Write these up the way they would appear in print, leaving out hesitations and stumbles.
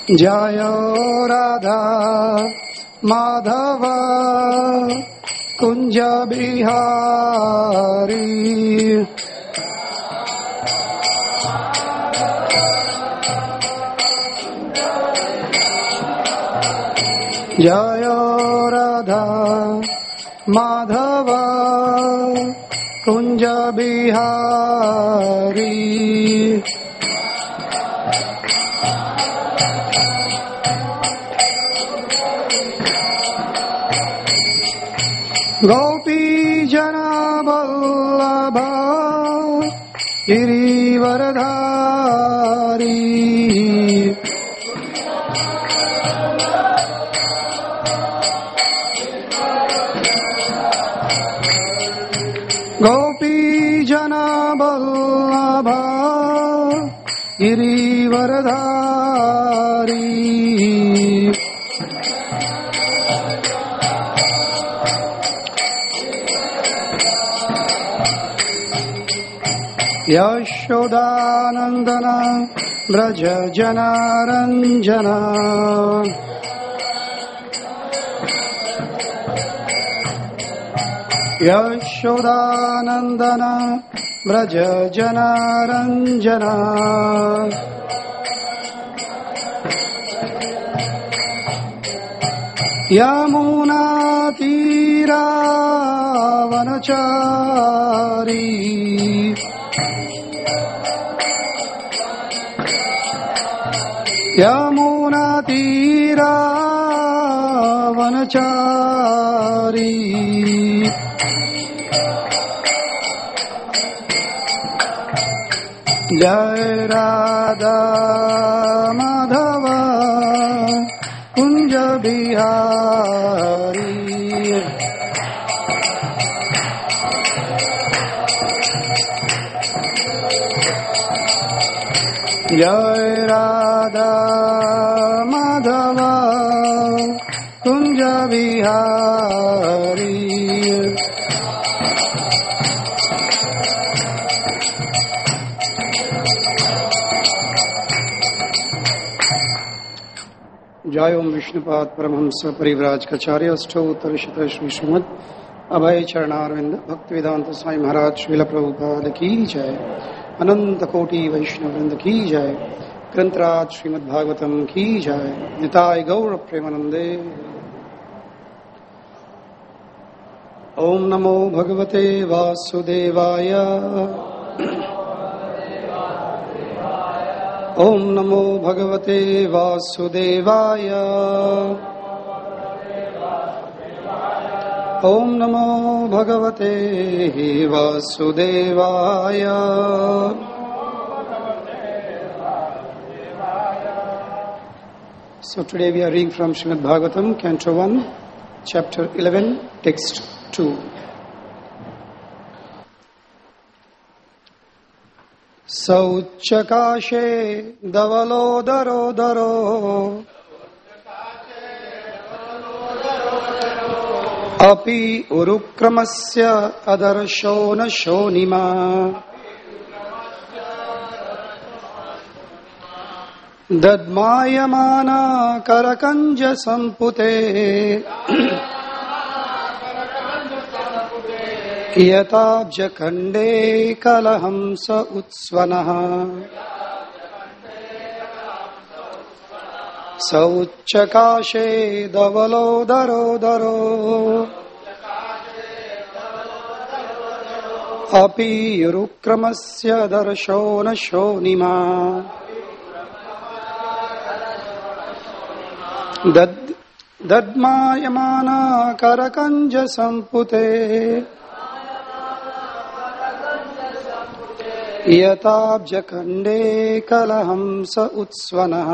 जय राधा माधव कुंज बिहारी। जय राधा माधव कुंज बिहारी। गोपी जना वल्लभ गिरिवरधारी। गोपी जना वल्लभ गिरिवरधारी। यशोदानंदन ब्रज जनारंजन। यशोदानंदन ब्रज जनारंजन। यमुना तीरावनचारी। यमुना तीरावनचारी। जय राधा माधव कुंज बिहारी। जय राधा माधव कुंज बिहारी। जय ओम विष्णुपाद परमहंस परिव्राजकाचार्य अष्टोत्तर शत श्री श्रीमद अभय चरणारविंद भक्ति वेदांत स्वामी महाराज श्रील प्रभुपाद की जय। अनंत कोटि वैष्णव वृंद की जय। ग्रंथराज श्रीमद् भागवतम की जय। निताय गौर प्रेमानंदे। ओम नमो भगवते वासुदेवाय। ओम नमो भगवते वासुदेवाय। ओम नमो भगवते वासुदेवाय। So today we are reading from Srimad Bhagavatam, Canto 1, Chapter 11, Text 2. सौच्चकाशे धवलोदरोदरो अपि उरुक्रमस्य अदर्शो न शोनिमा। दद्मायमाना करकंज संपुते यताब्जखण्डे कलहंस उत्स्वनः। सौच्चकाशे धवलोदरोदरो अपि उरुक्रमस्य दर्शो न शोनिमा। दद्मायमाना करकंज संपुते यताब्जखण्डे कलहंस उत्स्वनः।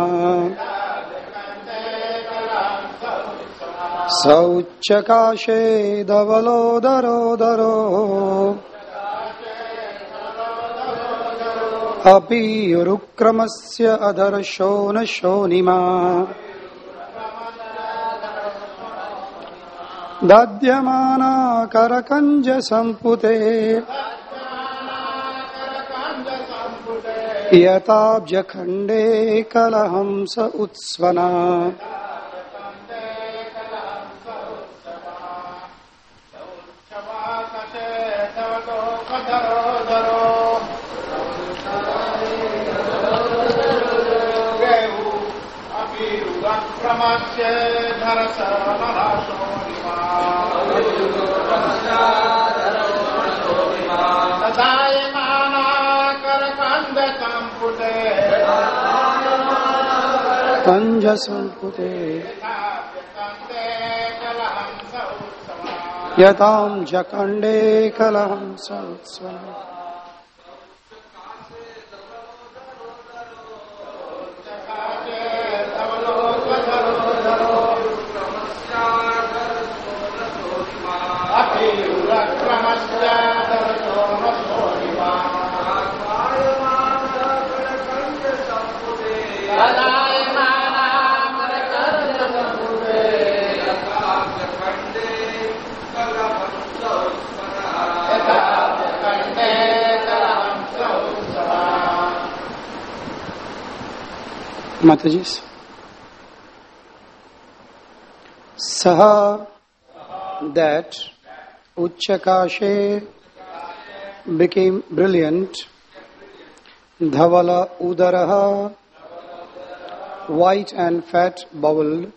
सौच्चकाशे धवलोदरोदरो अपि उरुक्रमस्य अदर्शो न शोनिमा। दद्यमाना करकंज संपुते यताब्जखण्डे कलहंस उत्स्वना कंज संपुटे यतां जखण्डे कलहंस उत्स्वना Mataji, Saha, that Uchchakashe became brilliant, Dhavala Udaraha, white and fat bowel,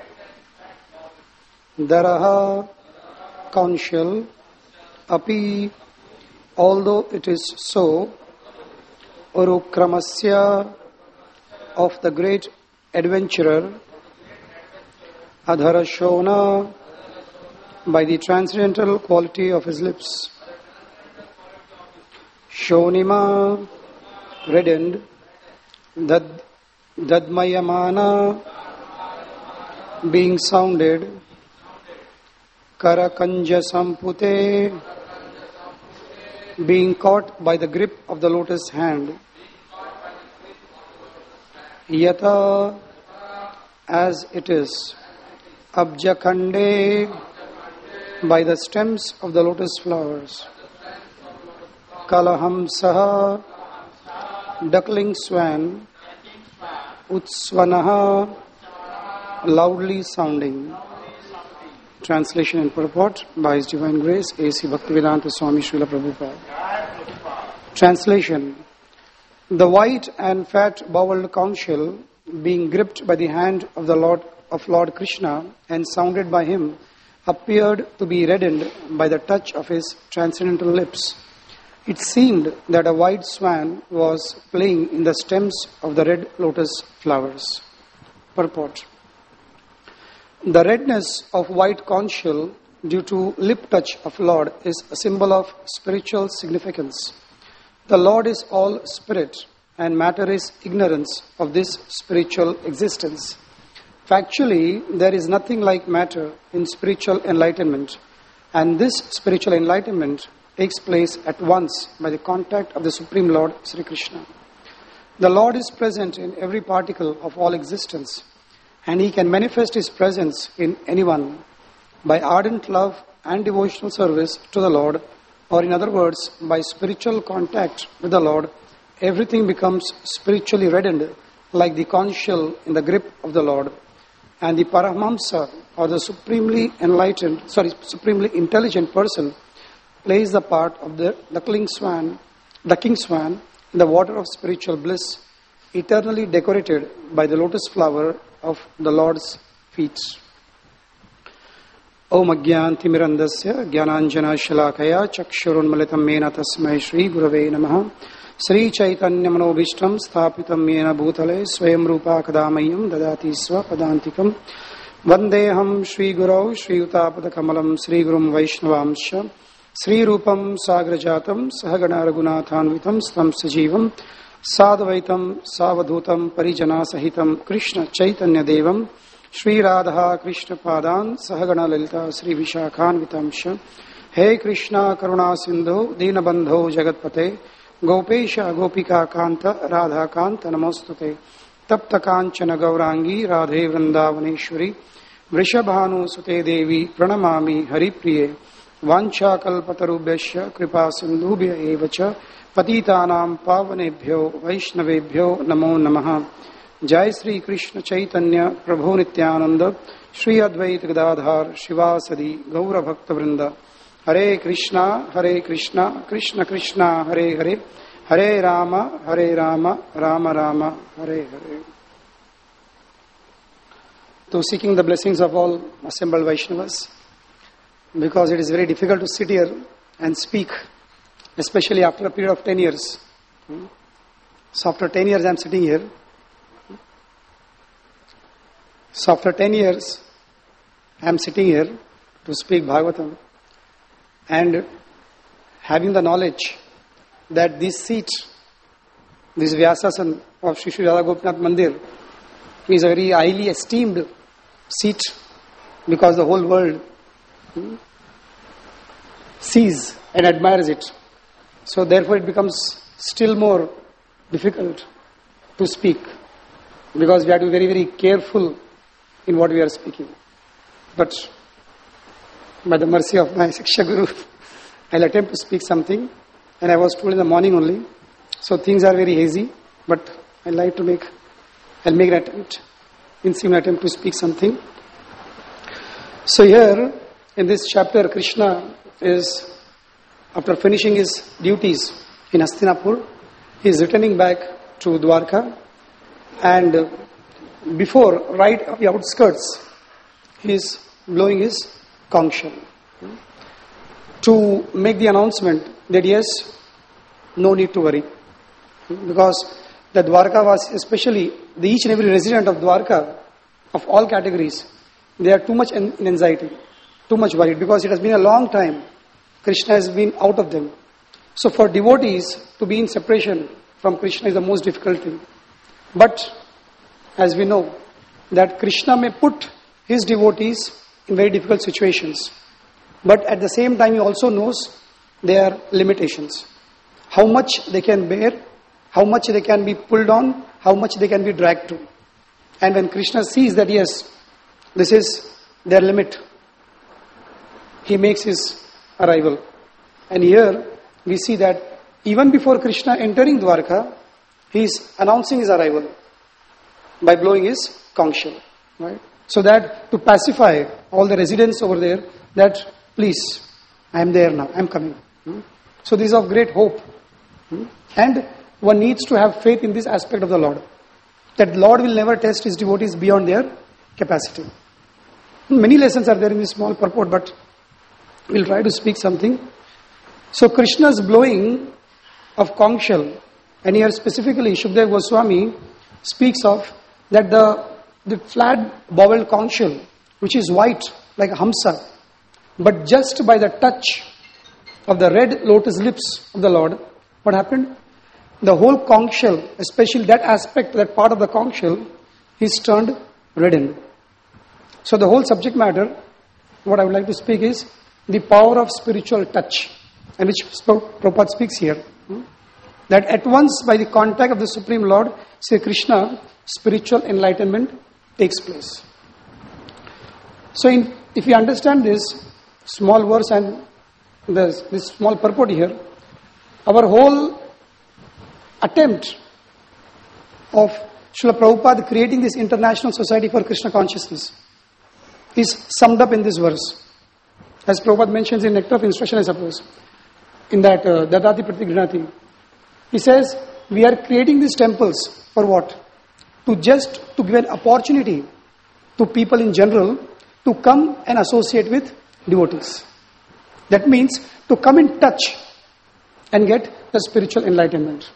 Daraha, conchal, Api, although it is so, Urukramasya, of the great adventurer, Adhara Shona, by the transcendental quality of his lips, Shonima, reddened, Dadmayamana, being sounded, Karakanja Sampute, being caught by the grip of the lotus hand, Yata, as it is, Abjakande, by the stems of the lotus flowers, Kalahamsaha, duckling swan, Utsvanaha, loudly sounding. Translation and purport by His Divine Grace A.C. Bhaktivedanta Swami Srila Prabhupada. Translation. The white and fat-boweled conchal, being gripped by the hand of the Lord Krishna and sounded by him, appeared to be reddened by the touch of his transcendental lips. It seemed that a white swan was playing in the stems of the red lotus flowers. Purport. The redness of white conchal due to lip touch of Lord is a symbol of spiritual significance. The Lord is all spirit, and matter is ignorance of this spiritual existence. Factually, there is nothing like matter in spiritual enlightenment, and this spiritual enlightenment takes place at once by the contact of the Supreme Lord, Sri Krishna. The Lord is present in every particle of all existence, and He can manifest His presence in anyone by ardent love and devotional service to the Lord, or in other words, by spiritual contact with the Lord. Everything becomes spiritually reddened like the conchal in the grip of the Lord. And the Paramahamsa, or the supremely intelligent person, plays the part of the ducking swan in the water of spiritual bliss, eternally decorated by the lotus flower of the Lord's feet. Om Ajnantimirandasya Jnananjana Shalakaya Chakshurunmalitam Mena Tasmai Shri Gurave Namaha Sri Chaitanya Manobhishtam Sthapitam Mena Bhutale Swayam Rupa Kadamayam Dadati Swapadantikam Vandeham Shri Gurau Shri Utapada Kamalam Sri Gurum Vaishnavamsha Sri Rupam Sagrajatam Sahagana Raghunathanvitam Stam Sajivam Sadvaitam Savadhutam Parijana Sahitam Krishna Chaitanya Devam Shri Radha Krishna Padan Sahagana Lalita Sri Vishakhan Vitamsha He Krishna Karuna Sindhu Dinabandho Jagatpate Gopesha Gopika Kanta Radha Kanta Namostute Tapta Kanchana Gaurangi Radhe Vrindavaneshwari Vrishabhanu Sute Devi Pranamami Haripriye वाञ्छाकल्पतरुभ्यश्च कृपा सिन्धुभ्य एव च पतितानां पावनेभ्यो वैष्णवेभ्यो नमो नमः। जय श्री कृष्ण चैतन्य प्रभु नित्यानंद श्री अद्वैत गदाधर शिवासदि गौर भक्त वृंद। हरे कृष्णा कृष्ण कृष्णा हरे हरे, हरे Ram Ram Ram Hare Hare. To seeking the blessings of all assembled Vaishnavas, because it is very difficult to sit here and speak, especially after a period of 10 years. So after 10 years I am sitting here. So after 10 years I am sitting here to speak Bhagavatam, and having the knowledge that this seat, this Vyasasan of Shri Shri Radha Gopinath Mandir is a very highly esteemed seat, because the whole world sees and admires it. So therefore it becomes still more difficult to speak, because we have to be very, very careful in what we are speaking. But by the mercy of my Siksha Guru, I'll attempt to speak something, and I was told in the morning only, so things are very hazy, but I'll make an attempt, to speak something. So here, in this chapter, Krishna is, after finishing his duties in Hastinapur, he is returning back to Dwarka, and before, right at the outskirts, he is blowing his conch shell to make the announcement that yes, no need to worry, because the Dwarka was, especially each and every resident of Dwarka, of all categories, they are too much in anxiety, too much worried, because it has been a long time Krishna has been out of them. So for devotees to be in separation from Krishna is the most difficult thing. But as we know that Krishna may put his devotees in very difficult situations, but at the same time he also knows their limitations, how much they can bear, how much they can be pulled on, how much they can be dragged to. And when Krishna sees that yes, this is their limit, he makes his arrival. And here we see that even before Krishna entering Dwarka, he is announcing his arrival by blowing his conch shell, right? So that to pacify all the residents over there, that please, I am there now, I am coming. So this is of great hope. And one needs to have faith in this aspect of the Lord, that Lord will never test his devotees beyond their capacity. Many lessons are there in this small purport, but we'll try to speak something. So Krishna's blowing of conch shell, and here specifically Shukdev Goswami speaks of that the flat bowel conch shell, which is white like a hamsa, but just by the touch of the red lotus lips of the Lord, what happened? The whole conch shell, especially that aspect, that part of the conch shell, is turned reddened. So the whole subject matter, what I would like to speak is the power of spiritual touch, and which Prabhupada speaks here. That at once by the contact of the Supreme Lord, Sri Krishna, spiritual enlightenment takes place. So if we understand this small verse and this small purport here, our whole attempt of Srila Prabhupada creating this international society for Krishna consciousness is summed up in this verse. As Prabhupada mentions in Nectar of Instruction, I suppose, in that Dadati Pratigrinati, he says, we are creating these temples for what? To give an opportunity to people in general to come and associate with devotees. That means to come in touch and get the spiritual enlightenment.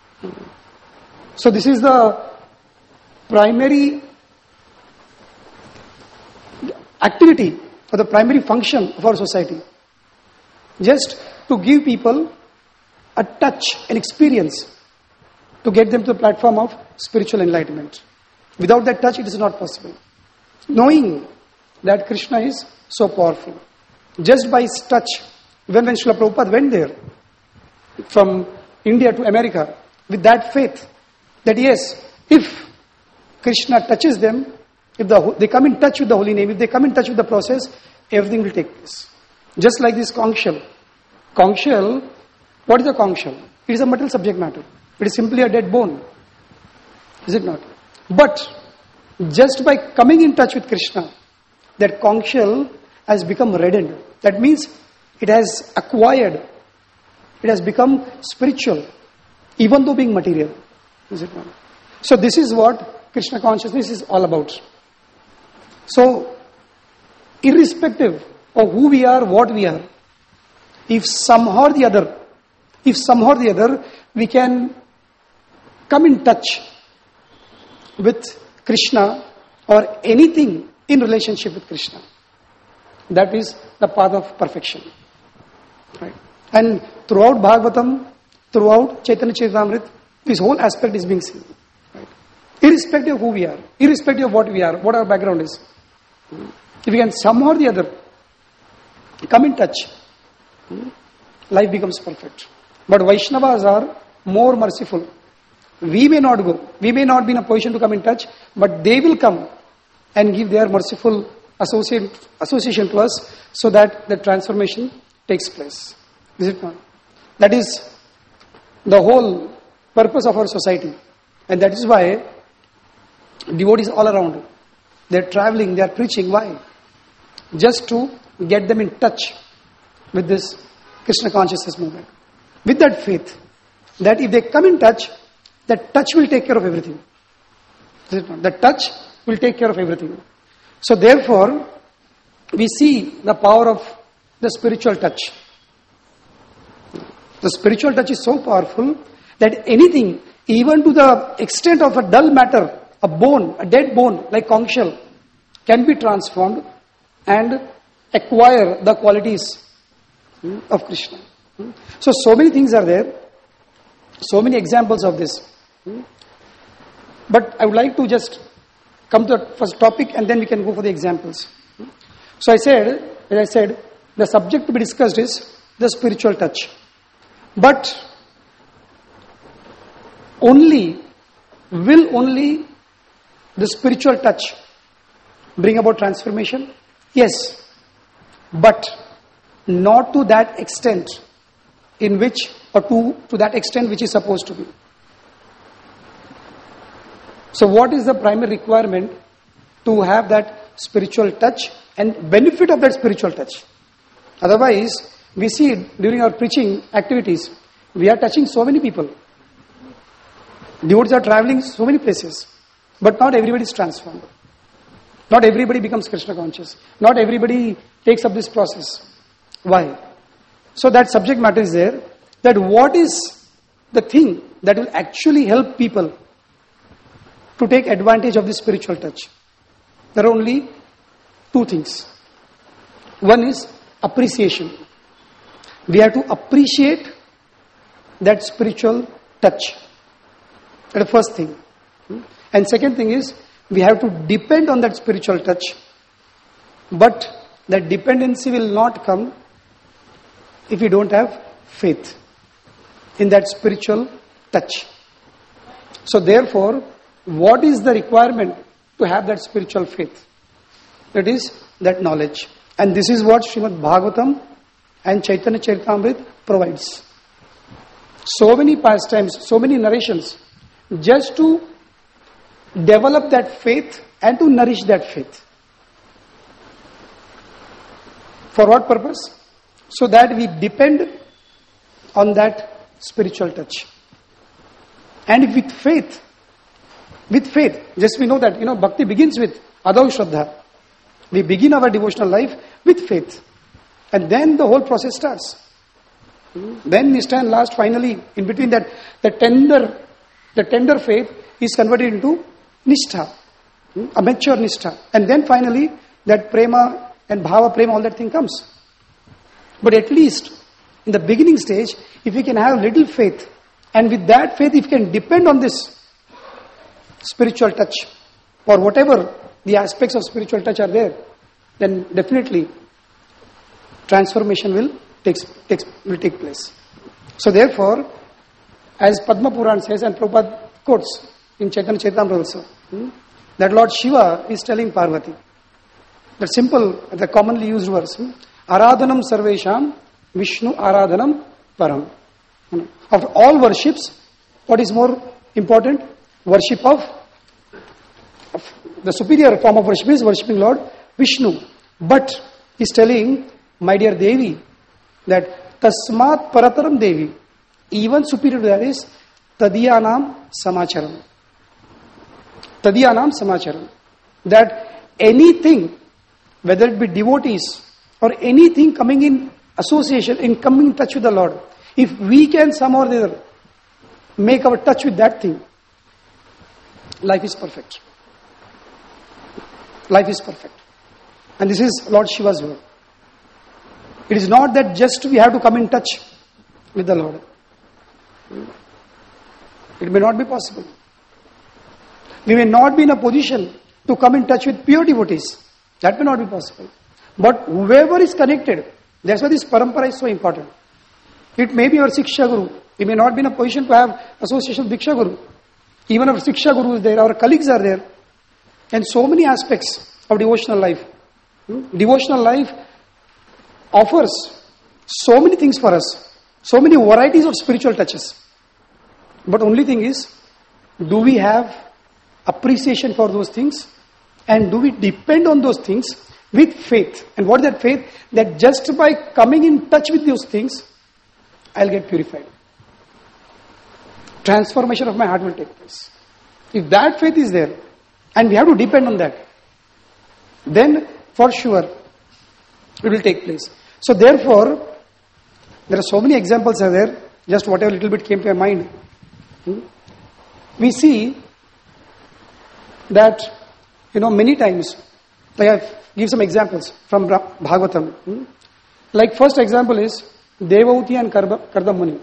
So this is the primary activity or the primary function of our society. Just to give people a touch, an experience, to get them to the platform of spiritual enlightenment. Without that touch, it is not possible. Knowing that Krishna is so powerful. Just by his touch, even when Srila Prabhupada went there, from India to America, with that faith, that yes, if Krishna touches them, if they come in touch with the holy name, if they come in touch with the process, everything will take place. Just like this conch shell. Conch shell, what is a conch shell? It is a material subject matter. It is simply a dead bone. Is it not? But just by coming in touch with Krishna, that conch shell has become reddened. That means it has acquired, it has become spiritual, even though being material. Is it not? So this is what Krishna consciousness is all about. So, irrespective of who we are, what we are, if somehow or the other, we can come in touch with Krishna or anything in relationship with Krishna, that is the path of perfection. Right? And throughout Bhagavatam, throughout Chaitanya Charitamrita, this whole aspect is being seen. Right? Irrespective of who we are, irrespective of what we are, what our background is. If we can somehow or the other come in touch, life becomes perfect. But Vaishnavas are more merciful. We may not go. We may not be in a position to come in touch, but they will come and give their merciful association to us so that the transformation takes place. Is it not? That is the whole purpose of our society. And that is why devotees all around, they are traveling, they are preaching. Why? Just to get them in touch with this Krishna consciousness movement. With that faith, that if they come in touch, that touch will take care of everything. Is it not? That touch will take care of everything. So therefore, we see the power of the spiritual touch. The spiritual touch is so powerful that anything, even to the extent of a dull matter, a bone, a dead bone, like conch shell, can be transformed and acquire the qualities of Krishna. So many things are there, so many examples of this. But I would like to just come to the first topic and then we can go for the examples. So as I said, the subject to be discussed is the spiritual touch. But will only the spiritual touch bring about transformation? Yes, but not to that extent in which, or to that extent which is supposed to be. So what is the primary requirement to have that spiritual touch and benefit of that spiritual touch? Otherwise, we see during our preaching activities, we are touching so many people. Devotees are traveling so many places, but not everybody is transformed. Not everybody becomes Krishna conscious. Not everybody takes up this process. Why? So that subject matter is there, that what is the thing that will actually help people to take advantage of this spiritual touch? There are only two things. One is appreciation. We have to appreciate that spiritual touch. That's the first thing. And second thing is, we have to depend on that spiritual touch. But that dependency will not come if we don't have faith in that spiritual touch. So therefore, what is the requirement to have that spiritual faith? That is that knowledge. And this is what Srimad Bhagavatam and Chaitanya Charitamrita provides. So many pastimes, so many narrations, just to develop that faith and to nourish that faith. For what purpose? So that we depend on that spiritual touch. And with faith, just we know that, bhakti begins with Adav Shraddha. We begin our devotional life with faith. And then the whole process starts. Then Nishtha and last, finally, in between that, the tender faith is converted into Nishtha, a mature Nishtha. And then finally, that prema and bhava prema, all that thing comes. But at least, in the beginning stage, if we can have little faith, and with that faith, if we can depend on this spiritual touch, or whatever the aspects of spiritual touch are there, then definitely transformation will take place. So therefore, as Padma Puran says, and Prabhupada quotes in Chaitanya Charitamrita also, that Lord Shiva is telling Parvati, the simple, the commonly used verse, Aradhanam sarvesham Vishnu aradhanam param. Of all worships, what is more important? Worship of the superior form of worship is worshipping Lord Vishnu. But he's telling, my dear Devi, that tasmat parataram Devi, even superior to that is tadiyanam samacharam. Tadiyanam samacharam. That anything, whether it be devotees or anything coming in association, in coming in touch with the Lord, if we can somehow or the other make our touch with that thing, life is perfect. Life is perfect. And this is Lord Shiva's word. It is not that just we have to come in touch with the Lord. It may not be possible. We may not be in a position to come in touch with pure devotees. That may not be possible. But whoever is connected, that's why this parampara is so important. It may be our Siksha Guru. We may not be in a position to have association with Diksha Guru. Even our Siksha Guru is there, our colleagues are there. And so many aspects of devotional life. Devotional life offers so many things for us. So many varieties of spiritual touches. But only thing is, do we have appreciation for those things? And do we depend on those things with faith? And what is that faith? That just by coming in touch with those things, I'll get purified. Transformation of my heart will take place. If that faith is there, and we have to depend on that, then for sure it will take place. So therefore, there are so many examples are there, just whatever little bit came to my mind. We see that, many times, like I give some examples from Bhagavatam. Like first example is Devahuti and Kardam Muni.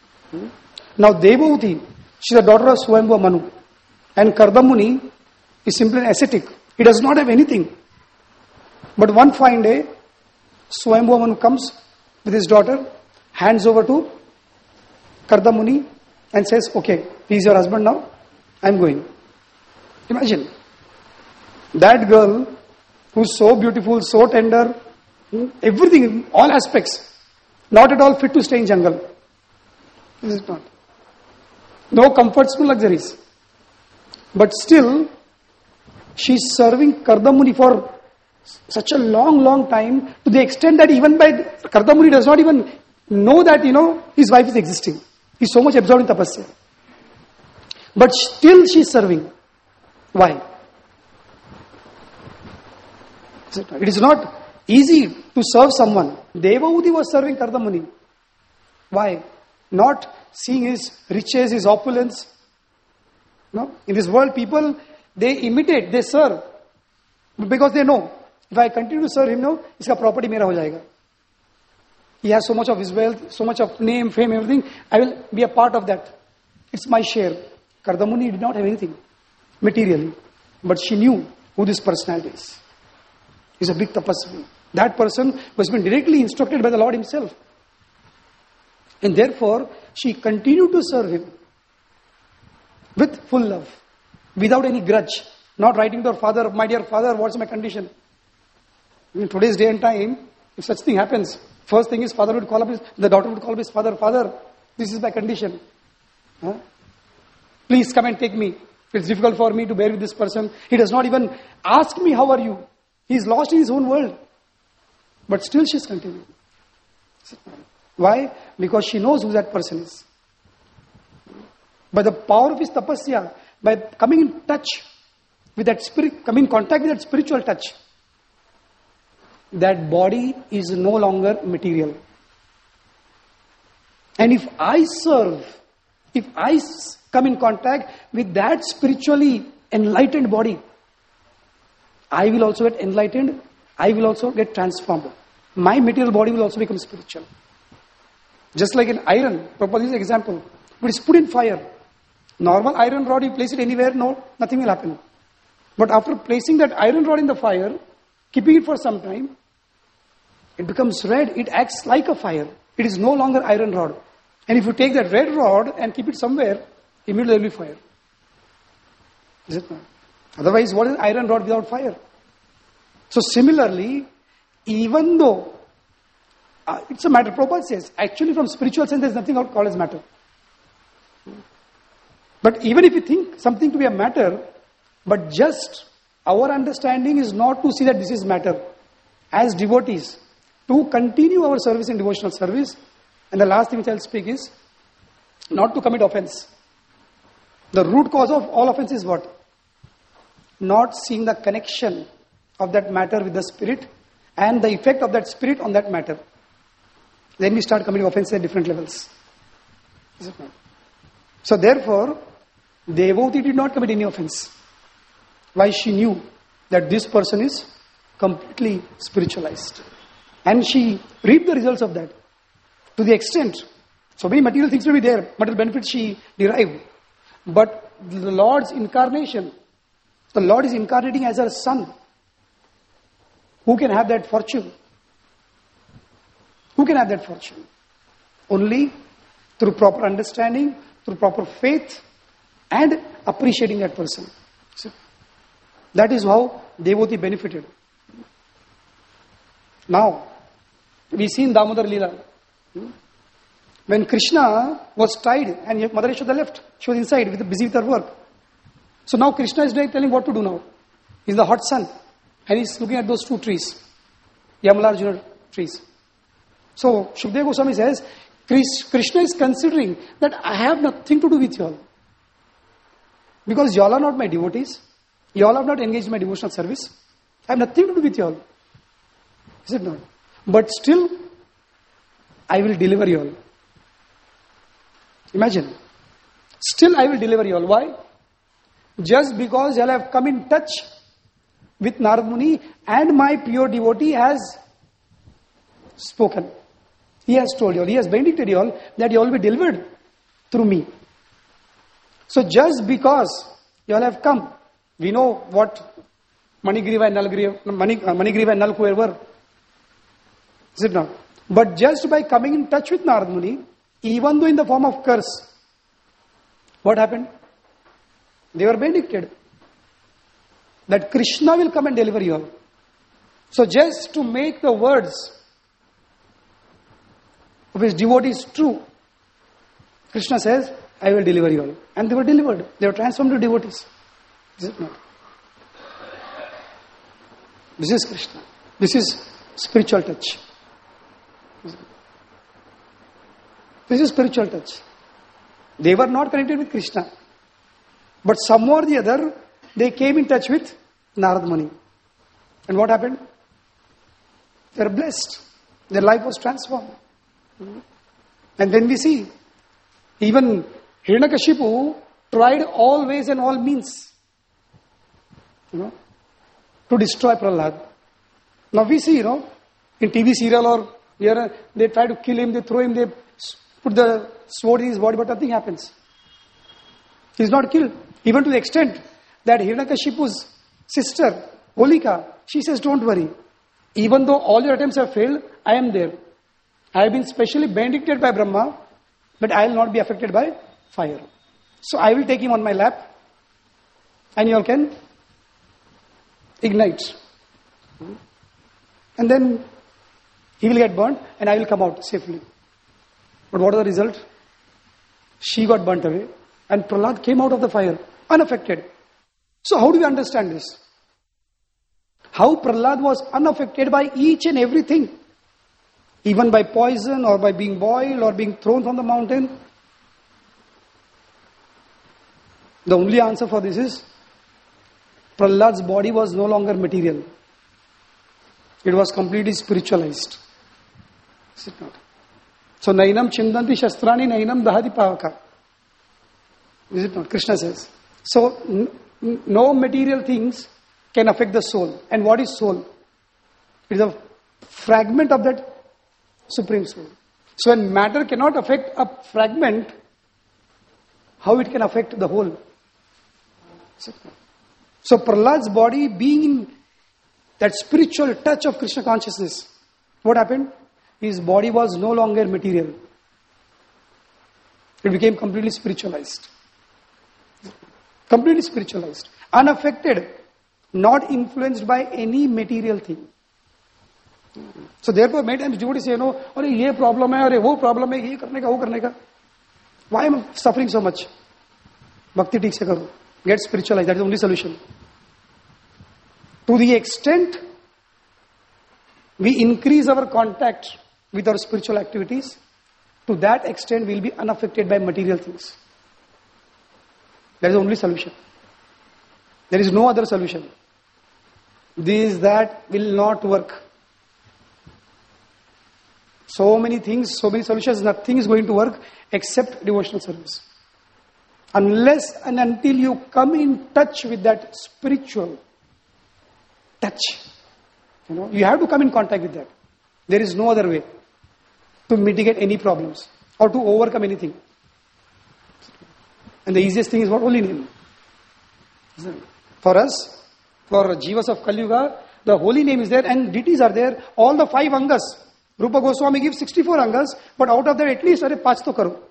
Now Devahuti, she is the daughter of Swayambhuva Manu. And Kardam Muni is simply an ascetic. He does not have anything. But one fine day, Swayambhuva Manu comes with his daughter, hands over to Kardam Muni and says, okay, he is your husband now, I am going. Imagine. That girl who is so beautiful, so tender, everything, all aspects, not at all fit to stay in jungle. This is not. No comforts, no luxuries. But still, she is serving Kardam Muni for such a long time, to the extent that even by Kardam Muni does not even know that, his wife is existing. He is so much absorbed in tapasya. But still she is serving. Why? It is not easy to serve someone. Devahuti was serving Kardam Muni. Why? Not seeing his riches, his opulence. No? In this world, people, they imitate, they serve. Because they know, if I continue to serve him now, iska property mera ho jayega. He has so much of his wealth, so much of name, fame, everything. I will be a part of that. It's my share. Kardam Muni did not have anything materially. But she knew who this personality is. He's a big tapasvi. That person was been directly instructed by the Lord himself. And therefore, she continued to serve him with full love, without any grudge. Not writing to her father, my dear father, what's my condition? In today's day and time, if such thing happens, first thing is the daughter would call up his father, father, this is my condition. Please come and take me. It's difficult for me to bear with this person. He does not even ask me, how are you? He is lost in his own world. But still she is continuing. Why? Because she knows who that person is. By the power of his tapasya, by coming in touch with that spirit, coming in contact with that spiritual touch, that body is no longer material. And if I serve, if I come in contact with that spiritually enlightened body, I will also get enlightened, I will also get transformed. My material body will also become spiritual. Just like an iron, Prabhupada is an example. But it's put in fire. Normal iron rod, you place it anywhere, no, nothing will happen. But after placing that iron rod in the fire, keeping it for some time, it becomes red. It acts like a fire. It is no longer iron rod. And if you take that red rod and keep it somewhere, immediately there will be fire. Is it not? Otherwise, what is iron rod without fire? So similarly, even though It's a matter. Prabhupada says, actually from spiritual sense, there's nothing called as matter. But even if you think something to be a matter, but just our understanding is not to see that this is matter. As devotees, to continue our service in devotional service, and the last thing which I'll speak is, not to commit offense. The root cause of all offense is what? Not seeing the connection of that matter with the spirit and the effect of that spirit on that matter. Then we start committing offense at different levels. Is it not? So therefore, Devotee did not commit any offense. Why? She knew that this person is completely spiritualized. And she reaped the results of that. To the extent, so many material things will be there, material benefits she derived. But the Lord's incarnation, the Lord is incarnating as her son. Who can have that fortune? Who can have that fortune? Only through proper understanding, through proper faith, and appreciating that person. So, that is how devotee benefited. Now, we see in Damodar Leela, when Krishna was tied and Mother Yashoda left, she was inside busy with her work. So now Krishna is telling what to do now. He's the hot sun and he's looking at those two trees, Yamalarjuna trees. So Shukdev Goswami says, Krishna is considering that I have nothing to do with you all. Because you all are not my devotees. You all have not engaged in my devotional service. I have nothing to do with you all. Is it not? But still, I will deliver you all. Imagine. Still I will deliver you all. Why? Just because you all have come in touch with Narad Muni and my pure devotee has spoken. He has told you all, he has benedicted you all that you all will be delivered through me. So just because you all have come, we know what Manigriva and Nalgriva were. Is it not? But just by coming in touch with Narad Muni, even though in the form of curse, what happened? They were benedicted. That Krishna will come and deliver you all. So just to make the words of his devotees true, Krishna says, I will deliver you all. And they were delivered. They were transformed to devotees. Is it not? This is Krishna. This is spiritual touch. This is spiritual touch. They were not connected with Krishna. But somehow or the other, they came in touch with Narad Muni. And what happened? They were blessed. Their life was transformed. And then we see, even Hiranyakashipu tried all ways and all means, to destroy Prahlad. Now we see, in TV serial or here, they try to kill him, they throw him, they put the sword in his body, but nothing happens. He is not killed. Even to the extent that Hiranyakashipu's sister, Holika, she says, don't worry. Even though all your attempts have failed, I am there. I have been specially benedicted by Brahma, but I will not be affected by fire. So I will take him on my lap, and you all can ignite. And then he will get burnt, and I will come out safely. But what is the result? She got burnt away, and Prahlad came out of the fire, unaffected. So how do we understand this? How Prahlad was unaffected by each and everything, even by poison or by being boiled or being thrown from the mountain. The only answer for this is, Prahlad's body was no longer material. It was completely spiritualized. Is it not? So, Nainam Chindanti Shastrani Nainam Dahati Pavaka. Is it not? Krishna says. So, no material things can affect the soul. And what is soul? It is a fragment of that Supreme Soul. So, when matter cannot affect a fragment, how it can affect the whole? So, Prahlad's body being in that spiritual touch of Krishna consciousness, what happened? His body was no longer material. It became completely spiritualized. Completely spiritualized. Unaffected. Not influenced by any material thing. So therefore, many times devotees say, अरे ये problem है, अरे वो problem है, ये करने का, वो करने का. Why am I suffering so much? Bhakti ठीक से करो. Get spiritualized. That is the only solution. To the extent we increase our contact with our spiritual activities, to that extent we will be unaffected by material things. That is the only solution. There is no other solution. This, that will not work. So many things, so many solutions, nothing is going to work except devotional service. Unless and until you come in touch with that spiritual touch, you have to come in contact with that. There is no other way to mitigate any problems or to overcome anything. And the easiest thing is what? Holy name. For us, for Jivas of Kali Yuga, the holy name is there and deities are there. All the 5 angas. Rupa Goswami gives 64 angas, but out of that at least 5 to karo.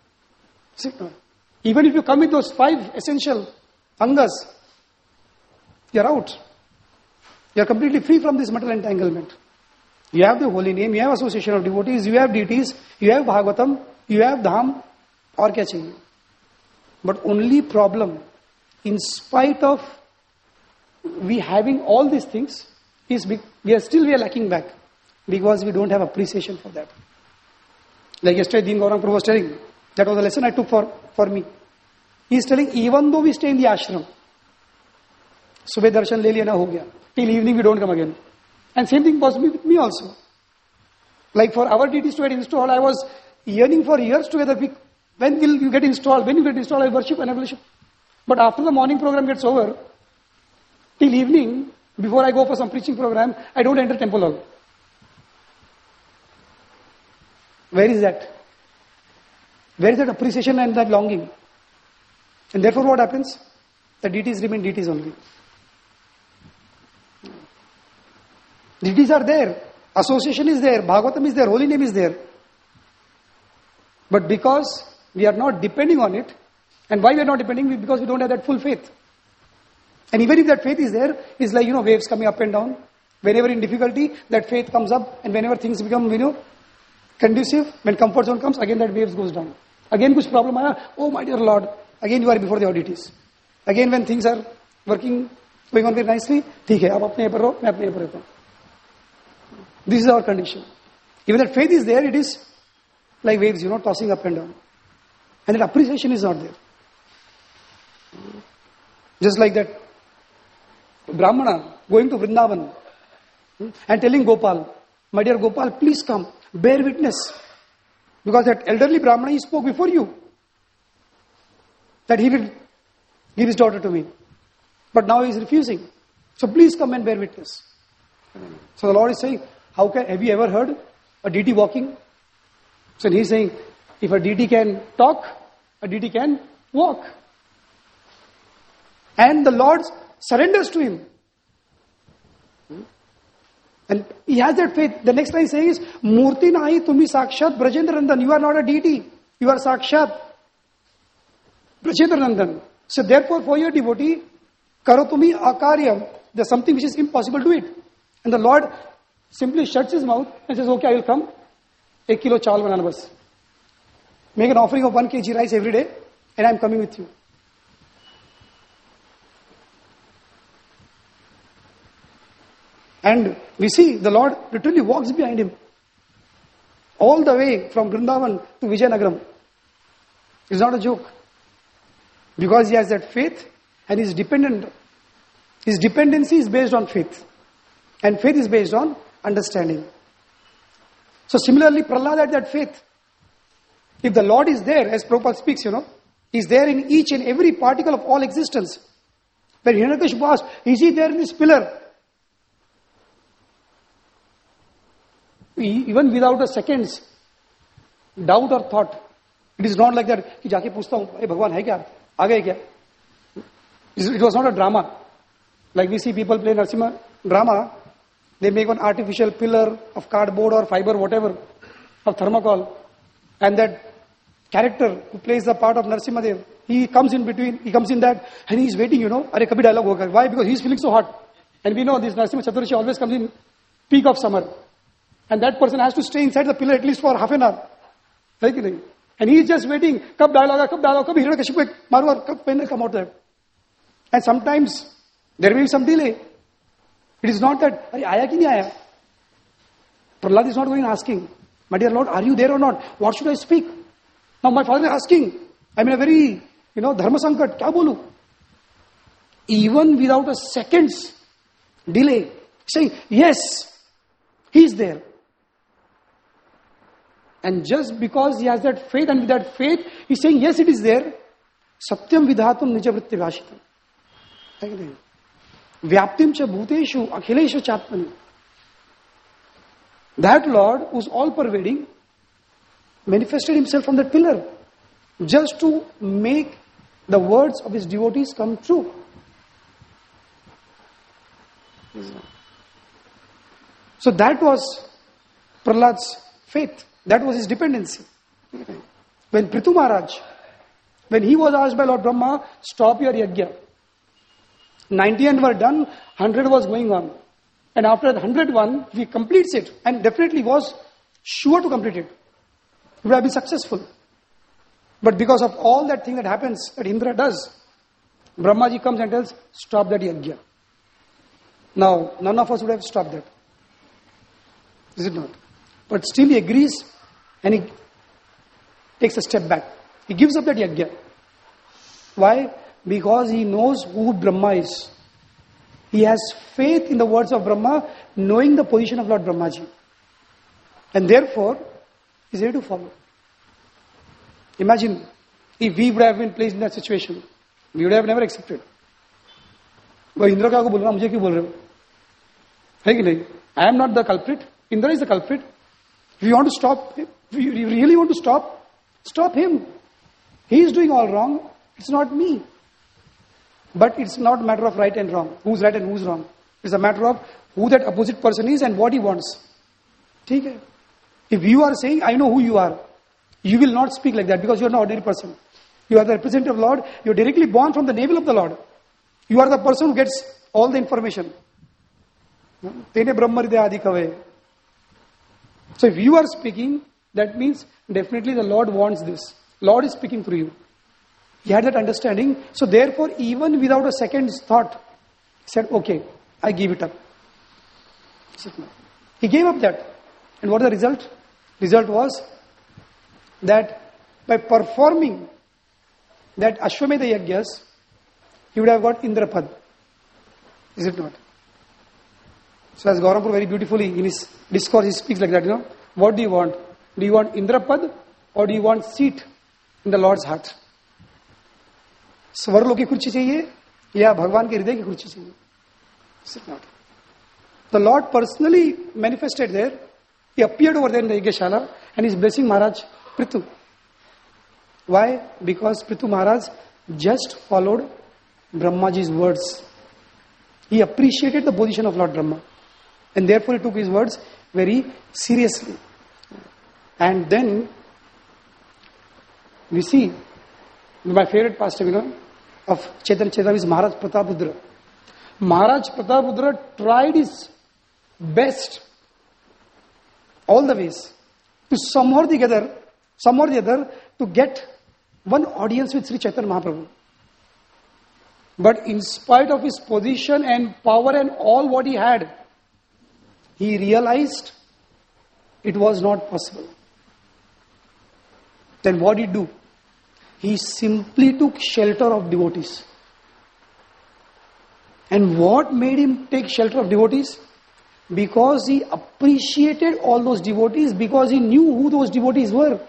Even if you come with those 5 essential angas, you are out. You are completely free from this material entanglement. You have the holy name, you have association of devotees, you have deities, you have Bhagavatam, you have Dham, और क्या चाहिए? But only problem, in spite of we having all these things, is we are lacking back because we don't have appreciation for that. Like yesterday, Dean Gaurang Prabhu was telling, that was a lesson I took for me. He is telling, even though we stay in the ashram, subah darshan le liya na ho gaya, till evening we don't come again. And same thing possibly with me also. Like for our deities to get installed, I was yearning for years together. When will you get installed? When you get installed, I worship and I worship. But after the morning program gets over, till evening, before I go for some preaching program, I don't enter temple hall. Where is that? Where is that appreciation and that longing? And therefore what happens? The deities remain deities only. Deities are there. Association is there. Bhagavatam is there. Holy name is there. But because we are not depending on it, and why we are not depending? Because we don't have that full faith. And even if that faith is there, it's like, waves coming up and down. Whenever in difficulty, that faith comes up, and whenever things become, conducive, when comfort zone comes, again that waves goes down. Again kuch problem aaya, oh my dear Lord, again you are before the audities. Again when things are going on very nicely, theek hai, ab apne par raho, main apne par rehta hu. This is our condition. Even that faith is there, it is like waves, tossing up and down. And that appreciation is not there. Just like that Brahmana going to Vrindavan and telling Gopal, my dear Gopal, please come, bear witness. Because that elderly Brahmana, he spoke before you, that he will give his daughter to me. But now he is refusing. So please come and bear witness. So the Lord is saying, have you ever heard a deity walking? So he is saying, if a deity can talk, a deity can walk. And the Lord surrenders to him. And he has that faith. The next line says, Murti nahi tumi sakshat Brajendra Nandan. You are not a deity. You are sakshat Brajendra Nandan. So therefore for your devotee, karo tumi akaryam. There's something which is impossible to it. And the Lord simply shuts his mouth and says, okay, I will come. 1 kilo chawal banana bas. Make an offering of 1 kg rice every day and I am coming with you. And we see the Lord literally walks behind him. All the way from Vrindavan to Vijayanagaram. It's not a joke. Because he has that faith and is dependent. His dependency is based on faith. And faith is based on understanding. So similarly, Prahlad had that faith. If the Lord is there, as Prabhupada speaks, He is there in each and every particle of all existence. When Hiranyakashipu asked, is he there in this pillar? Even without a second's doubt or thought, it is not like that, कि जाके पूछता हूँ, भगवान है क्या? आ गए क्या? It was not a drama. Like we see people play Narasimha drama, they make an artificial pillar of cardboard or fiber, whatever, of thermocol, and that character who plays the part of Narasimha Dev, he comes in between, he comes in that, and he is waiting, Arey kabhi dialogue hoga. Why? Because he is feeling so hot. And we know this Narasimha Chaturdashi always comes in peak of summer. And that person has to stay inside the pillar at least for half an hour. Right? And he is just waiting. Kab dialogue, kab Hiranyakashipu ko maru aur kab pen come out there. And sometimes there may be some delay. It is not that, aaya ki nahi aaya? Prahlad is not going asking, my dear Lord, are you there or not? What should I speak? Now my father is asking. I'm in a very, dharma sankat. Kya bolu? Even without a second's delay, saying, yes, he is there. And just because he has that faith, and with that faith, he's saying, yes, it is there. Satyam vidhatum nijavritti vashitam. Vyaptim cha bhuteshu akhileshu chapmani. That Lord, who's all-pervading, manifested himself from that pillar just to make the words of his devotees come true. So that was Prahlad's faith. That was his dependency. When Prithu Maharaj, when he was asked by Lord Brahma, stop your yajna. 99 were done, 100 was going on. And after the 101, he completes it. And definitely was sure to complete it. He would have been successful. But because of all that thing that happens, that Indra does, Brahmaji comes and tells, stop that yajna. Now, none of us would have stopped that. Is it not? But still he agrees and he takes a step back. He gives up that yajna. Why? Because he knows who Brahma is. He has faith in the words of Brahma, knowing the position of Lord Brahmaji. And therefore, he is ready to follow. Imagine if we would have been placed in that situation. We would have never accepted. But Indra क्या को बोल रहा मुझे क्यों बोल रहे हो? है कि नहीं? I am not the culprit. Indra is the culprit. If you want to stop, if you really want to stop him. He is doing all wrong. It's not me. But it's not a matter of right and wrong. Who's right and who's wrong. It's a matter of who that opposite person is and what he wants. Okay? If you are saying, I know who you are, you will not speak like that because you are an ordinary person. You are the representative of Lord. You are directly born from the navel of the Lord. You are the person who gets all the information. Tene Brahma Hridaya Adi Kave. So if you are speaking, that means definitely the Lord wants this. Lord is speaking through you. He had that understanding. So therefore, even without a second's thought, he said, okay, I give it up. He gave up that. And what was the result? Result was that by performing that Ashwamedha Yajnas, he would have got Indrapad. Is it not? So as Gaurampur very beautifully in his discourse, he speaks like that, What do you want? Do you want Indrapad or do you want seat in the Lord's heart? स्वर्लोक की कुर्सी चाहिए या भगवान के हृदय की कुर्सी चाहिए? Is it not? The Lord personally manifested there. He appeared over there in the Yajnashala and is blessing Maharaj Prithu. Why? Because Prithu Maharaj just followed Brahmaji's words. He appreciated the position of Lord Brahma. And therefore he took his words very seriously. And then we see my favorite pastime, of Chaitanya Charitamrita is Maharaj Prataprudra. Maharaj Prataprudra tried his best, all the ways, to some or the other, to get one audience with Sri Chaitanya Mahaprabhu. But in spite of his position and power and all what he had, he realized it was not possible. Then what did he do? He simply took shelter of devotees. And what made him take shelter of devotees? Because he appreciated all those devotees, because he knew who those devotees were.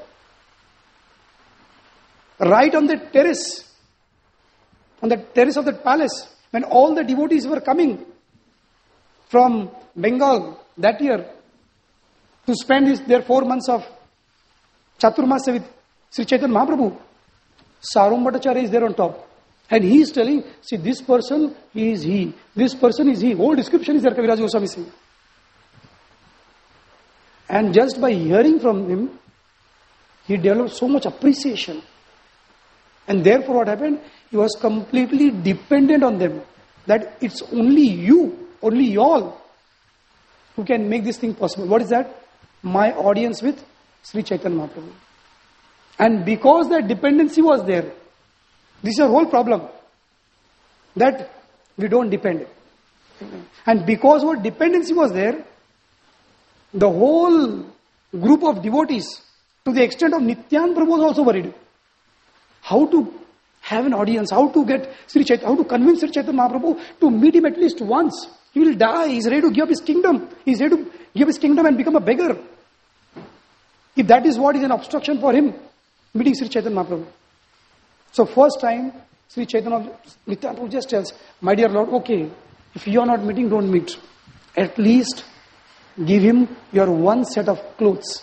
Right on the terrace of that palace, when all the devotees were coming from Bengal that year to spend their 4 months of Chaturmasya with Sri Chaitanya Mahaprabhu, Sarum Bhattacharya is there on top. And he is telling, see, this person, he is he. This person is he. Whole description is there, Kaviraj Goswami saying. And just by hearing from him, he developed so much appreciation. And therefore what happened? He was completely dependent on them. That it's only you, only y'all, who can make this thing possible. What is that? my audience with Sri Chaitanya Mahaprabhu. And because that dependency was there, this is a whole problem, that we don't depend. And because our dependency was there, the whole group of devotees, to the extent of Nityananda Prabhu, was also worried. How to have an audience, how to get Sri Chaitanya, how to convince Sri Chaitanya Mahaprabhu to meet him at least once. He will die, he is ready to give up his kingdom. He is ready to give his kingdom and become a beggar. If that is what is an obstruction for him, meeting Sri Chaitanya Mahaprabhu. So first time, Sri Chaitanya Nityananda Prabhu just tells, my dear Lord, okay, if you are not meeting, don't meet. At least give him your one set of clothes.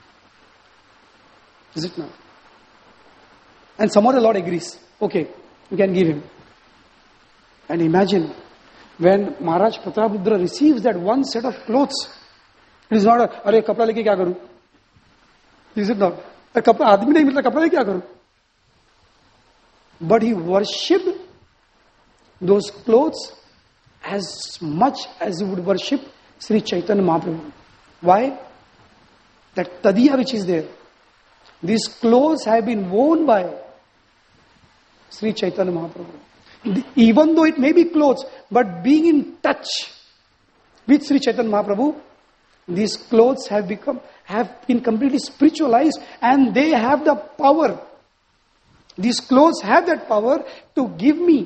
Is it not? And somehow the Lord agrees. Okay, you can give him. And imagine, when Maharaj Prataparudra receives that one set of clothes, it is not a, अरे कपड़ा लेके क्या करूं? Is it not? कपड़ा आदमी नहीं मिलता, कपड़ा लेके क्या करूं? But he worshipped those clothes as much as he would worship Sri Chaitanya Mahaprabhu. Why? That tadiya which is there. These clothes have been worn by Sri Chaitanya Mahaprabhu. Even though it may be clothes, but being in touch with Sri Chaitanya Mahaprabhu, these clothes have been completely spiritualized, and they have the power. These clothes have that power to give me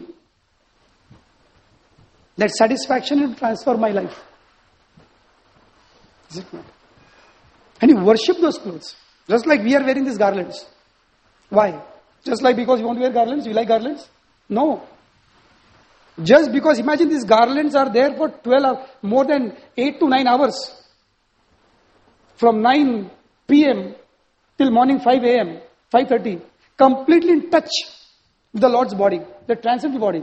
that satisfaction and transfer my life. Is it not? And you worship those clothes. Just like we are wearing these garlands. Why? Just like because you want to wear garlands, you like garlands? No. Just because, imagine these garlands are there for 12 hours, more than 8 to 9 hours. From 9 p.m. till morning 5 a.m., 5:30. Completely in touch with the Lord's body, the transcendental body.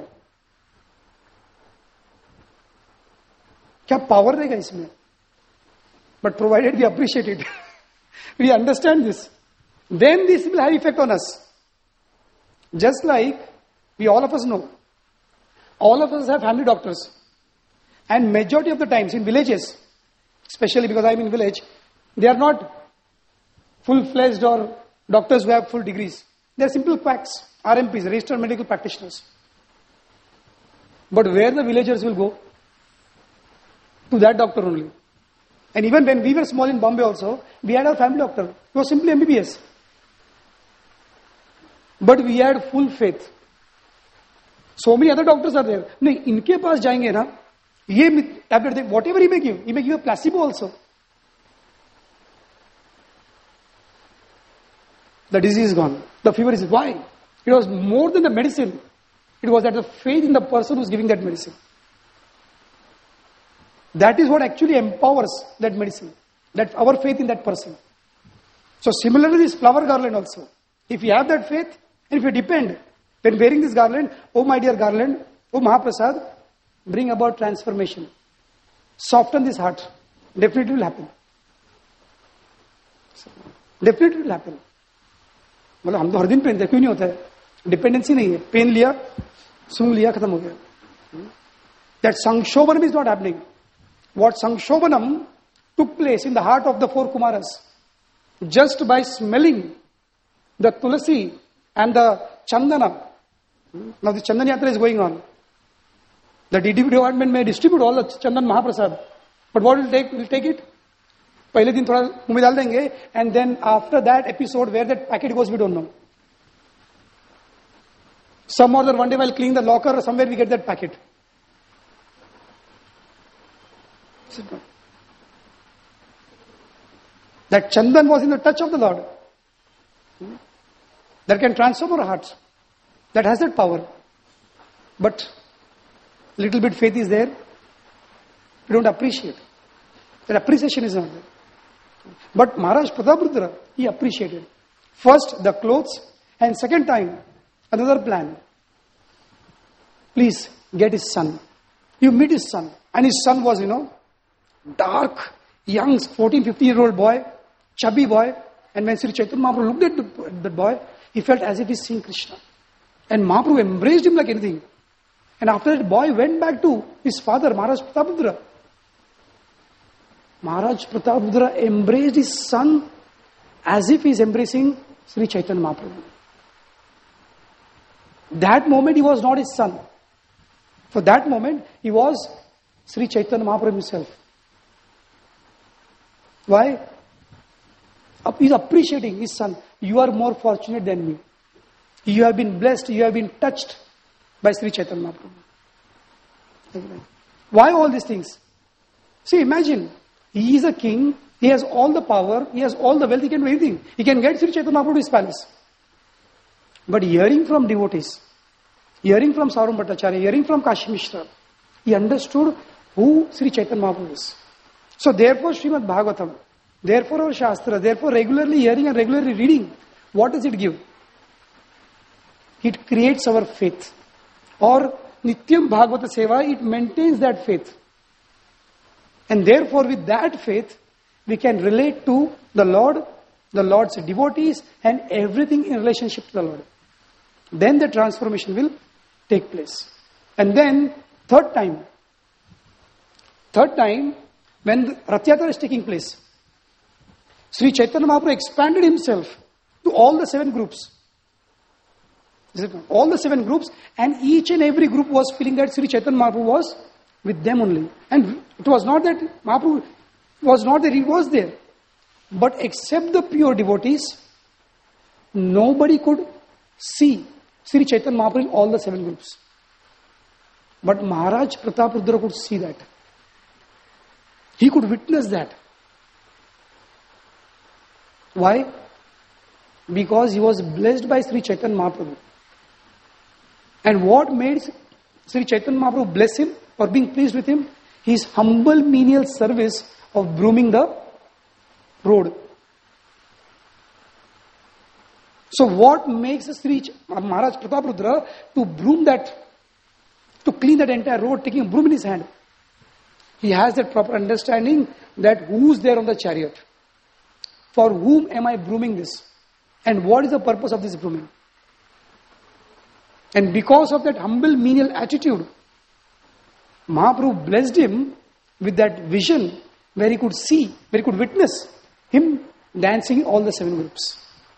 क्या power रहेगा इसमें? But provided we appreciate it, we understand this, then this will have effect on us. Just like we all of us know, all of us have family doctors, and majority of the times in villages, especially because I am in village, they are not full-fledged or doctors who have full degrees. They are simple quacks, RMPs, registered medical practitioners. But where the villagers will go? To that doctor only. And even when we were small in Bombay also, we had our family doctor. He was simply MBBS. But we had full faith. So many other doctors are there. No, इनके पास जाएंगे ना, ये tablet, whatever he may give a placebo also. The disease is gone. The fever is why? It was more than the medicine. It was that the faith in the person who is giving that medicine. That is what actually empowers that medicine. That our faith in that person. So similarly, this flower garland also. If you have that faith, and if you depend, when wearing this garland, oh my dear garland, oh Mahaprasad, bring about transformation. Soften this heart. Definitely will happen. Definitely will happen. मतलब हम तो हर दिन पहनते हैं, क्यों नहीं होता है? डिपेंडेंसी नहीं है. पेन लिया, सूंघ लिया, खत्म हो गया. That Sankshobanam is not happening. What Sankshobanam took place in the heart of the four Kumaras, just by smelling the Tulasi and the Chandana. Now the Chandan Yatra is going on. The DDP department may distribute all the Chandan Mahaprasad. But what will take? We'll take it. पहले दिन थोड़ा मुंह में डाल देंगे, and then after that episode where that packet goes, we don't know. Some other one day while cleaning the locker or somewhere we get that packet. That Chandan was in the touch of the Lord. That can transform our hearts. That has that power. But little bit faith is there. We don't appreciate. That appreciation is not there. But Maharaj Prataparudra, he appreciated. First the clothes, and second time, another plan. Please get his son. You meet his son. And his son was, dark, young, 14, 15-year-old boy, chubby boy. And when Sri Chaitanya Mahaprabhu looked at the boy, he felt as if he's seeing Krishna. And Mahaprabhu embraced him like anything. And after that, boy went back to his father, Maharaj Prataparudra. Maharaj Prataprudra embraced his son as if he is embracing Sri Chaitanya Mahaprabhu. That moment he was not his son. For that moment he was Sri Chaitanya Mahaprabhu himself. Why? He is appreciating his son. You are more fortunate than me. You have been blessed, you have been touched by Sri Chaitanya Mahaprabhu. Why all these things? See, imagine, he is a king, he has all the power, he has all the wealth, he can do anything. He can get Sri Chaitanya Mahaprabhu to his palace. But hearing from devotees, hearing from Sarvam Bhattacharya, hearing from Kashi Mishra, he understood who Sri Chaitanya Mahaprabhu is. So therefore Srimad Bhagavatam, therefore our Shastra, therefore regularly hearing and regularly reading, what does it give? It creates our faith. Or Nityam Bhagavata Seva, it maintains that faith. And therefore with that faith, we can relate to the Lord, the Lord's devotees and everything in relationship to the Lord. Then the transformation will take place. And then third time, when the Rath Yatra is taking place, Sri Chaitanya Mahaprabhu expanded himself to all the 7 groups. All the 7 groups, and each and every group was feeling that Sri Chaitanya Mahaprabhu was with them only. And it was not that Mahaprabhu was not there, he was there. But except the pure devotees, nobody could see Sri Chaitanya Mahaprabhu in all the 7 groups. But Maharaj Prataprudra could see that. He could witness that. Why? Because he was blessed by Sri Chaitanya Mahaprabhu. And what made Sri Chaitanya Mahaprabhu bless him or being pleased with him? His humble menial service of brooming the road. So what makes Sri Maharaj Prataprudra to broom that, to clean that entire road, taking a broom in his hand? He has that proper understanding that who's there on the chariot. For whom am I brooming this? And what is the purpose of this brooming? And because of that humble menial attitude, Mahaprabhu blessed him with that vision where he could see, where he could witness him dancing in all the 7 groups.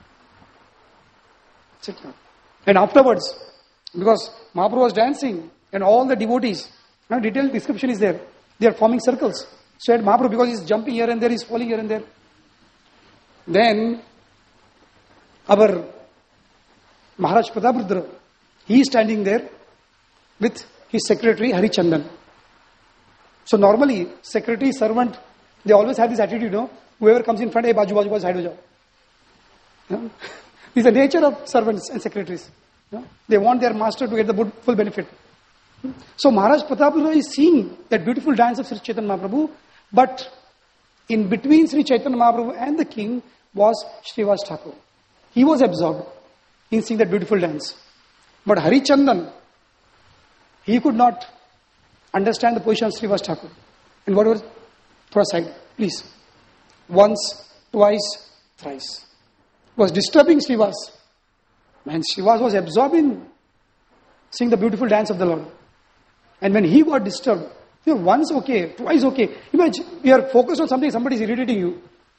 And afterwards, because Mahaprabhu was dancing and all the devotees, now detailed description is there. They are forming circles. So at Mahaprabhu, because he is jumping here and there, he is falling here and there. Then our Maharaj Prataprudra, he is standing there with his secretary Harichandan. So normally, secretary, servant, they always have this attitude, whoever comes in front, hey, baju, side ho jao. This is the nature of servants and secretaries. They want their master to get the full benefit. So Maharaj Prataprudra is seeing that beautiful dance of Sri Chaitanya Mahaprabhu, but in between Sri Chaitanya Mahaprabhu and the king was Srivas Thakur. He was absorbed in seeing that beautiful dance. But Harichandan, he could not understand the position of Srivas Thakur. And whatever, throw aside, please. Once, twice, thrice. Was disturbing Srivas. And Srivas was absorbed in seeing the beautiful dance of the Lord. And when he got disturbed, once okay, twice okay. Imagine, you are focused on something, somebody is irritating you.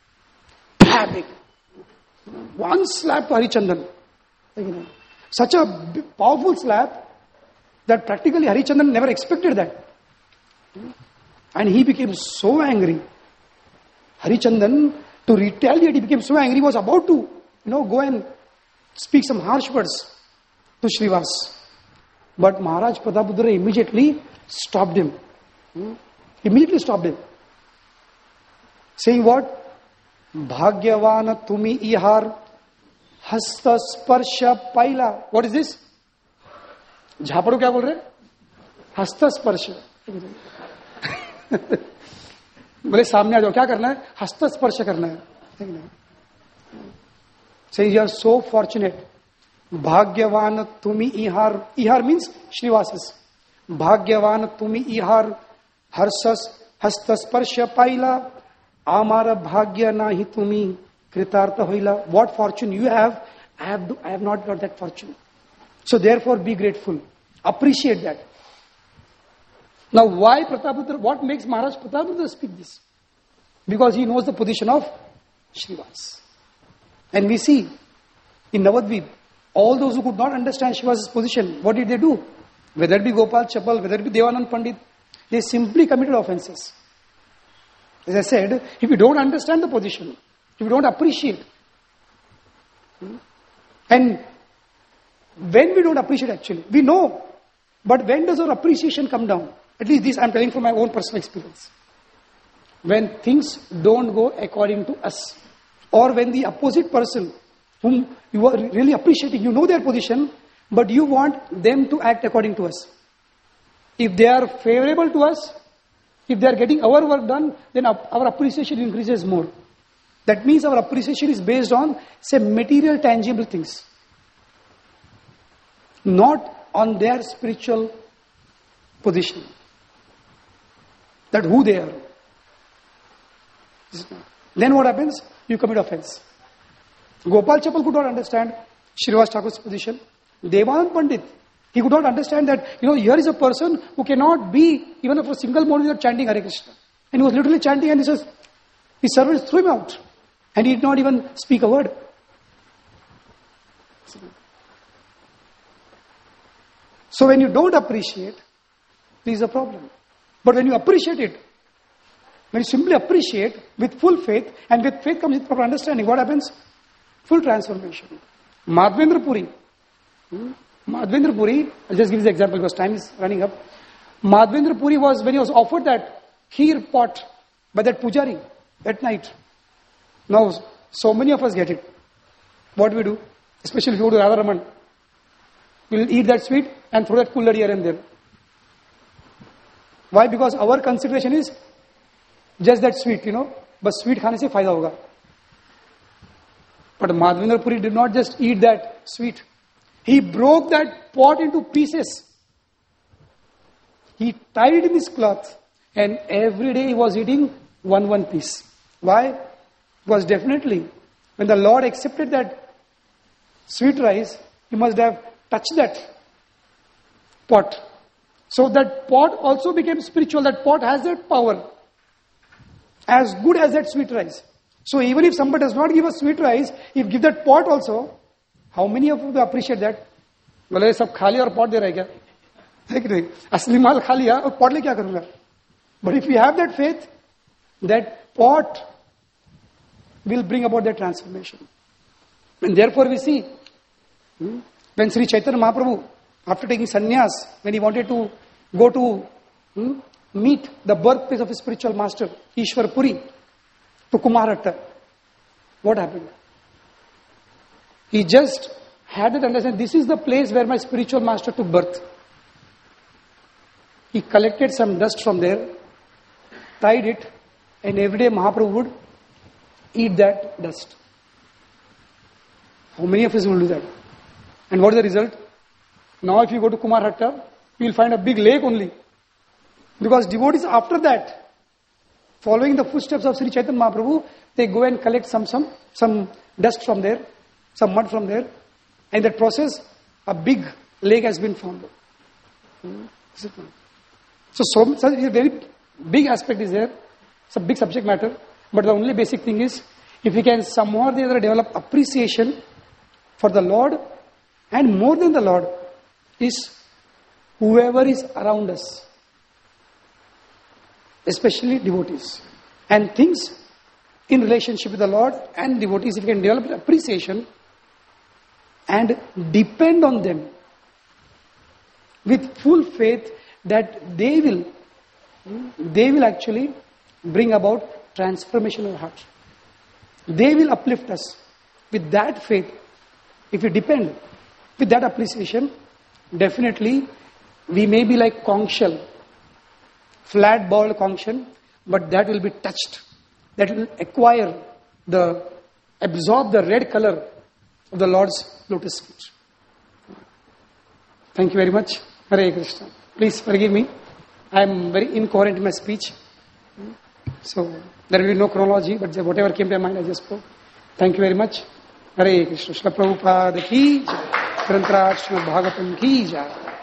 One slap to Harichandan. Such a powerful slap that practically Harichandan never expected that. And he became so angry. Harichandan, to retaliate, he became so angry, he was about to, go and speak some harsh words to Srivas. But Maharaj Prataprudra immediately stopped him. Immediately stopped him. Saying what? Bhagyavana tumi ihar hasta sparsha paila. What is this? Jhapado kya bol rahe? Hasta sparsha. बोले सामने आ जाओ, क्या करना है? हस्त स्पर्श करना है. Say you are so fortunate. Bhagyavan tumi ihar. Ihar means Srivasas. Bhagyavan tumi ihar harsas hasta sparsha paila. Amara bhagya nahi tumi kritartha hoila. What fortune you have, I have not got that fortune. So therefore be grateful. Appreciate that. Now why Prataprudra, what makes Maharaj Prataprudra speak this? because he knows the position of Srivas. And we see in Navadvip, all those who could not understand Srivas' position, what did they do? Whether it be Gopal Chapal, whether it be Devanand Pandit, they simply committed offenses. As I said, if you don't understand the position, if you don't appreciate, and when we don't appreciate actually, we know, but when does our appreciation come down? At least this I'm telling from my own personal experience. When things don't go according to us, or when the opposite person whom you are really appreciating, you know their position, but you want them to act according to us. If they are favorable to us, if they are getting our work done, then our appreciation increases more. That means our appreciation is based on, say, material, tangible things. Not on their spiritual position. That who they are. Then what happens? You commit offense. Gopal Chapal could not understand Srivas Thakur's position. Devanand Pandit, he could not understand that, here is a person who cannot be even for a single moment without chanting Hare Krishna. And he was literally chanting, and his servants threw him out. And he did not even speak a word. So when you don't appreciate, there is a problem. But when you appreciate it, when you simply appreciate with full faith, and with faith comes with proper understanding, what happens? Full transformation. Madhvendra Puri, I'll just give you the example because time is running up. Madhvendra Puri was, when he was offered that kheer pot by that pujari at night. Now, so many of us get it. What do we do? Especially if you go to Radharaman. We'll eat that sweet and throw that cooler here and there. Why? Because our consideration is just that sweet, But sweet khane se fayda hoga. But Madhvendra Puri did not just eat that sweet. He broke that pot into pieces. He tied it in his cloth. And every day he was eating one piece. Why? Because definitely, when the Lord accepted that sweet rice, he must have touched that pot. So that pot also became spiritual. That pot has that power. As good as that sweet rice. So even if somebody does not give us sweet rice, if give that pot also, how many of you appreciate that? बोले सब खा लिया और pot दे रहा है क्या? है कि नहीं? असली माल खा लिया और pot ले क्या करूँगा? But if we have that faith, that pot will bring about that transformation. And therefore we see, when Sri Chaitanya Mahaprabhu, after taking sannyas, when he wanted to go to meet the birthplace of his spiritual master, Ishwar Puri, to Kumarhatta, what happened? He just had that understanding, this is the place where my spiritual master took birth. He collected some dust from there, tied it, and every day Mahaprabhu would eat that dust. How many of us will do that? And what is the result? Now if you go to Kumarhatta, you will find a big lake only. Because devotees after that, following the footsteps of Sri Chaitanya Mahaprabhu, they go and collect some dust from there, some mud from there. And in that process, a big lake has been formed. So a very big aspect is there. It's a big subject matter. But the only basic thing is, if we can somehow or the other develop appreciation for the Lord, and more than the Lord, is whoever is around us, especially devotees, and things in relationship with the Lord and devotees, if we can develop appreciation and depend on them with full faith that they will actually bring about transformation of the heart. They will uplift us. With that faith, if we depend with that appreciation, definitely we may be like conch shell, flat-bowled conch shell, but that will be touched. That will absorb the red color of the Lord's lotus feet. Thank you very much. Hare Krishna. Please forgive me. I am very incoherent in my speech. So there will be no chronology, but whatever came to my mind, I just spoke. Thank you very much. Hare Krishna. Srila Prabhupada ki jai. Grantaraj Srimad Bhagavatam ki jai.